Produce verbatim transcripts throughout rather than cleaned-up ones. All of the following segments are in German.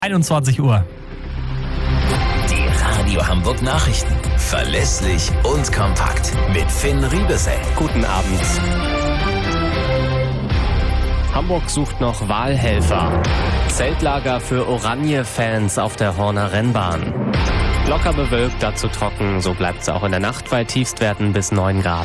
einundzwanzig Uhr. Die Radio Hamburg Nachrichten. Verlässlich und kompakt. Mit Finn Riebesell. Guten Abend. Hamburg sucht noch Wahlhelfer. Zeltlager für Oranje-Fans auf der Horner Rennbahn. Locker bewölkt, dazu trocken, so bleibt es auch in der Nacht bei Tiefstwerten bis neun Grad.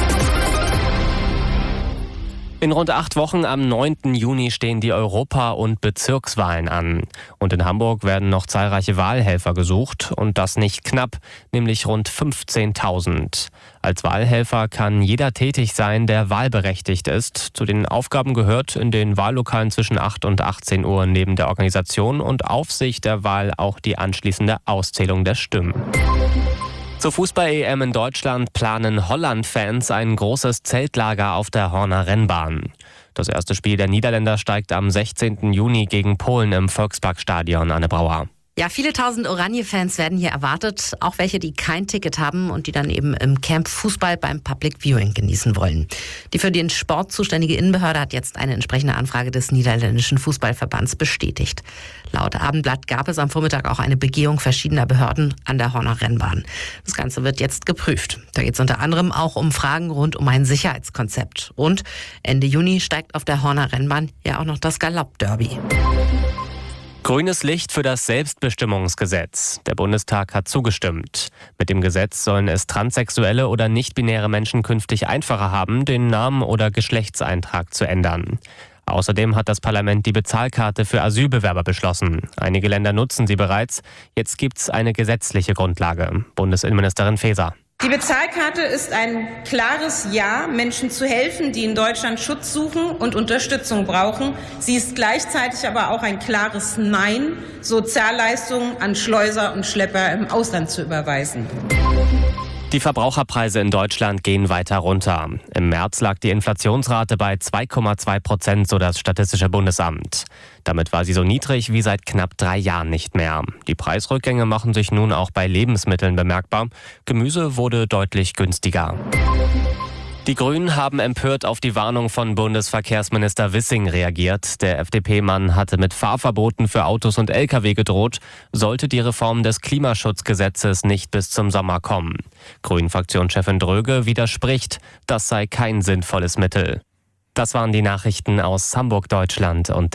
In rund acht Wochen am neunten Juni stehen die Europa- und Bezirkswahlen an. Und in Hamburg werden noch zahlreiche Wahlhelfer gesucht und das nicht knapp, nämlich rund fünfzehntausend. Als Wahlhelfer kann jeder tätig sein, der wahlberechtigt ist. Zu den Aufgaben gehört, in den Wahllokalen zwischen acht und achtzehn Uhr neben der Organisation und Aufsicht der Wahl auch die anschließende Auszählung der Stimmen. Zur Fußball-E M in Deutschland planen Holland-Fans ein großes Zeltlager auf der Horner Rennbahn. Das erste Spiel der Niederländer steigt am sechzehnten Juni gegen Polen im Volksparkstadion Anne Brauer. Ja, viele tausend Oranje-Fans werden hier erwartet, auch welche, die kein Ticket haben und die dann eben im Camp Fußball beim Public Viewing genießen wollen. Die für den Sport zuständige Innenbehörde hat jetzt eine entsprechende Anfrage des niederländischen Fußballverbands bestätigt. Laut Abendblatt gab es am Vormittag auch eine Begehung verschiedener Behörden an der Horner Rennbahn. Das Ganze wird jetzt geprüft. Da geht es unter anderem auch um Fragen rund um ein Sicherheitskonzept. Und Ende Juni steigt auf der Horner Rennbahn ja auch noch das Galopp-Derby. Grünes Licht für das Selbstbestimmungsgesetz. Der Bundestag hat zugestimmt. Mit dem Gesetz sollen es transsexuelle oder nicht-binäre Menschen künftig einfacher haben, den Namen oder Geschlechtseintrag zu ändern. Außerdem hat das Parlament die Bezahlkarte für Asylbewerber beschlossen. Einige Länder nutzen sie bereits. Jetzt gibt's eine gesetzliche Grundlage. Bundesinnenministerin Faeser. Die Bezahlkarte ist ein klares Ja, Menschen zu helfen, die in Deutschland Schutz suchen und Unterstützung brauchen. Sie ist gleichzeitig aber auch ein klares Nein, Sozialleistungen an Schleuser und Schlepper im Ausland zu überweisen. Die Verbraucherpreise in Deutschland gehen weiter runter. Im März lag die Inflationsrate bei zwei Komma zwei Prozent, so das Statistische Bundesamt. Damit war sie so niedrig wie seit knapp drei Jahren nicht mehr. Die Preisrückgänge machen sich nun auch bei Lebensmitteln bemerkbar. Gemüse wurde deutlich günstiger. Die Grünen haben empört auf die Warnung von Bundesverkehrsminister Wissing reagiert. Der F D P-Mann hatte mit Fahrverboten für Autos und L K W gedroht, sollte die Reform des Klimaschutzgesetzes nicht bis zum Sommer kommen. Grünen-Fraktionschefin Dröge widerspricht, das sei kein sinnvolles Mittel. Das waren die Nachrichten aus Hamburg, Deutschland und